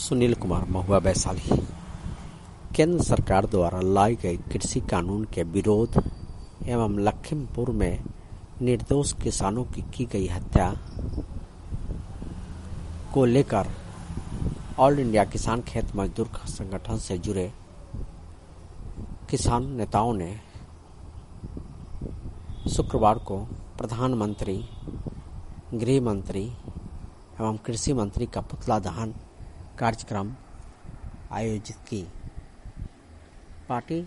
सुनील कुमार, महुआ, वैशाली। केंद्र सरकार द्वारा लाई गई कृषि कानून के विरोध एवं लखीमपुर में निर्दोष किसानों की गई हत्या को लेकर ऑल इंडिया किसान खेत मजदूर संगठन से जुड़े किसान नेताओं ने शुक्रवार को प्रधानमंत्री, गृह मंत्री एवं कृषि मंत्री का पुतला दहन कार्यक्रम आयोजित की। पार्टी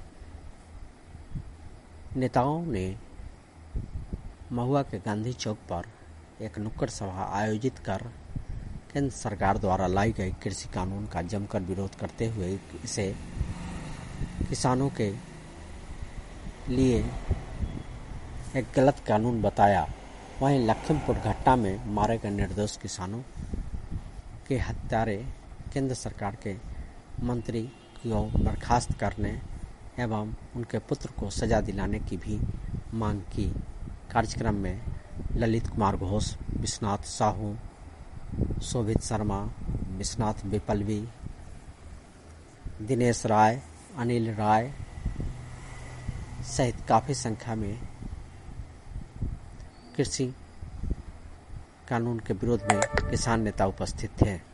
नेताओं ने महुआ के गांधी चौक पर एक नुक्कड़ सभा आयोजित कर केंद्र सरकार द्वारा लाई गई कृषि कानून का जमकर विरोध करते हुए इसे किसानों के लिए एक गलत कानून बताया। वहीं लखीमपुर घटना में मारे गए निर्दोष किसानों के हत्यारे केंद्र सरकार के मंत्री को बर्खास्त करने एवं उनके पुत्र को सजा दिलाने की भी मांग की। कार्यक्रम में ललित कुमार घोष, विश्वनाथ साहू, शोभित शर्मा, विश्वनाथ विपलवी, दिनेश राय, अनिल राय सहित काफी संख्या में कृषि कानून के विरोध में किसान नेता उपस्थित थे।